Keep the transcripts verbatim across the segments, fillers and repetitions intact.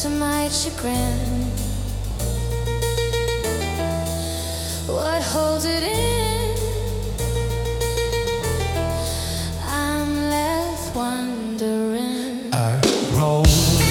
to my chagrin. What holds it in? I'm left wondering. I roll.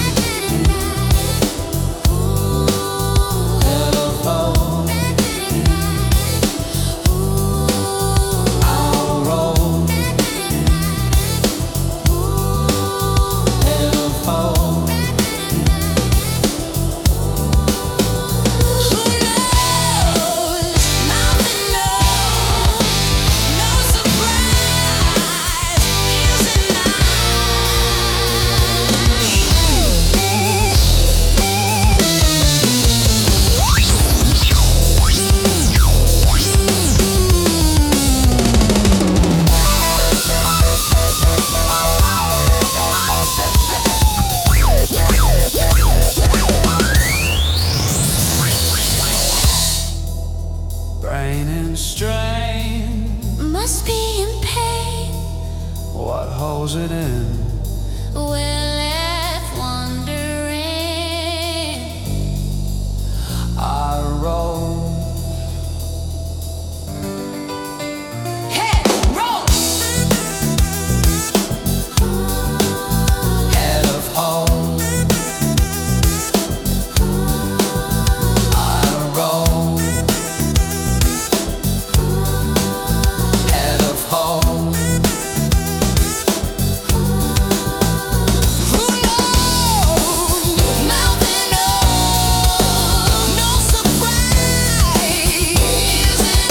Brain and strain Must be in pain. what holds it in? We're left wondering. I roll. Head roll. Head of home. I roll. Head of home. Who knows? Mountain up, no surprise in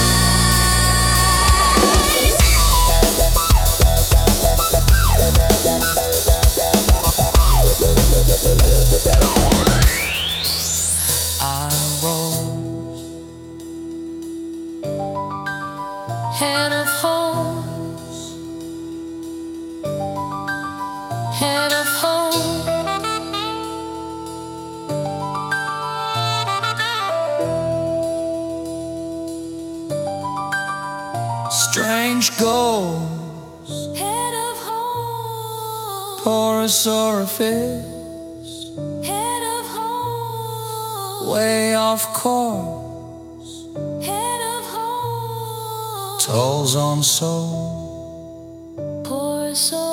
I roll. head of homes, head of home. Strange goals, Head of home, porous orifice, head of home, way off course, head of home, tolls on soul. poor soul.